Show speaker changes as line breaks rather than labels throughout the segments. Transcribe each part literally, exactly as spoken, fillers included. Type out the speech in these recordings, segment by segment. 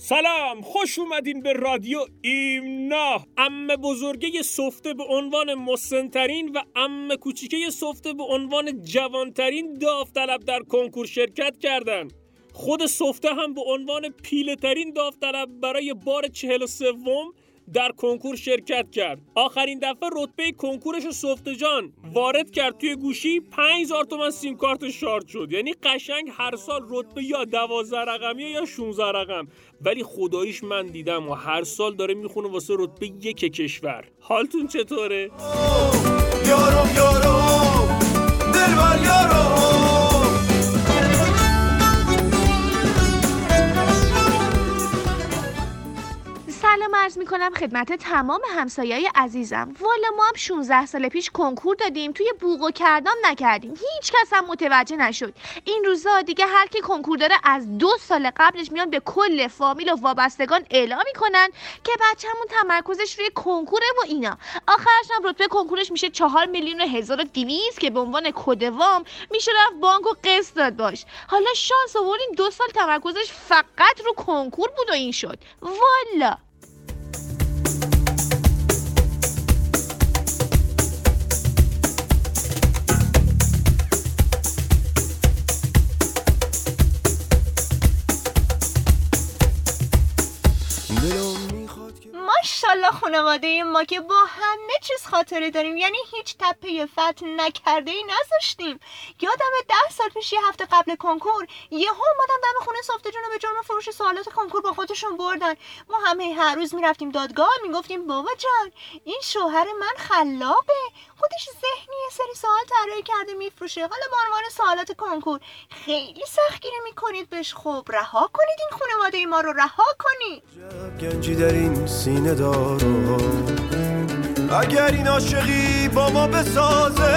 سلام، خوش اومدین به رادیو ایمنا. عمه بزرگه سفته به عنوان مسن‌ترین و عمه کوچیکه سفته به عنوان جوانترین داوطلب در کنکور شرکت کردن. خود سفته هم به عنوان پیله‌ترین داوطلب برای بار چهل و سوم در کنکور شرکت کرد. آخرین دفعه رتبه کنکورش سفته جان وارد کرد توی گوشی، پنج هزار تومان سیم کارت شارژ شد. یعنی قشنگ هر سال رتبه یا دوازده رقمیه یا شانزده رقم. ولی خداییش من دیدم و هر سال داره میخونه واسه رتبه یک کشور. حالتون چطوره؟
یارو یارو دلبر یارو.
سلام عرض میکنم خدمت تمام همسایه‌های عزیزم. والا ما هم شانزده سال پیش کنکور دادیم، توی بوق و کردان نکردیم، هیچ کس هم متوجه نشد. این روزا دیگه هر کی کنکور داره از دو سال قبلش میان به کل فامیل و وابستگان اعلام میکنن که بچه‌مون تمرکزش روی کنکوره و اینا. آخرش هم رتبه کنکورش میشه چهار میلیون و هزار و دویست که به عنوان کد وام میشه رفت بانک و قسط داد باش. حالا شانس آوردین دو سال تمرکزش فقط رو کنکور بود و این شد. والا
ماشاءالله خانواده ما که با همه چیز خاطره داریم، یعنی هیچ تپه فتح نکرده ای نذاشتیم. یادم ده سال پیش یه هفته قبل کنکور یهو اومدن دم خونه سفته جون به جرم فروش سوالات کنکور با خودشون بردن. ما همه هر روز میرفتیم دادگاه، میگفتیم بابا جان این شوهر من خلاقه، خودش ذهنی یه سری سوال طراحی کرده میفروشه، حالا به عنوان سوالات کنکور خیلی سختگیری میکنید بهش. خب رها کنید این خانواده ما رو، رها کنید.
گنجی در این سینه دارو، اگر این عاشقی با ما بسازه،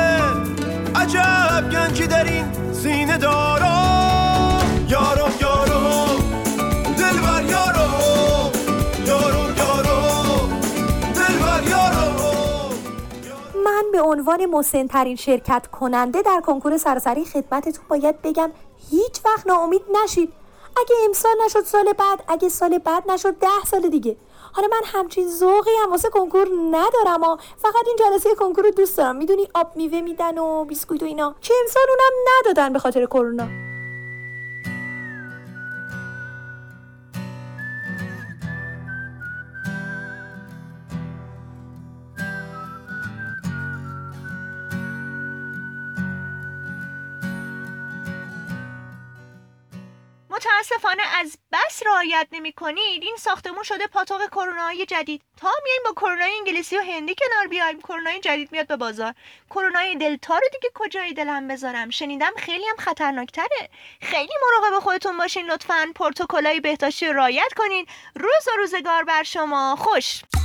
عجب گنجی در این سینه دارو. یارو یارو دلبر یارو، یارو یارو دلبر یارو.
من به عنوان مسن‌ترین شرکت کننده در کنکور سراسری خدمتتون باید بگم هیچ وقت ناامید نشید. اگه امسال نشد سال بعد، اگه سال بعد نشد ده سال دیگه. حالا من همچین ذوقی هم واسه کنکور ندارم ها، فقط این جلسه کنکور رو دوست دارم. میدونی آب میوه میدن و بیسکویت و اینا که امسال اونم ندادن به خاطر کرونا.
متاسفانه از بس رعایت نمی‌کنید این ساختمون شده پاتوق کرونایی جدید. تا میایم با کرونای انگلیسی و هندی کنار بیایم، کرونای جدید میاد به بازار. کرونای دلتا رو دیگه کجای دلم بذارم؟ شنیدم خیلی هم خطرناک‌تره. خیلی مراقب خودتون باشین لطفاً. پروتکل‌های بهداشتی رو رعایت کنین. روز و روزگار بر شما خوش.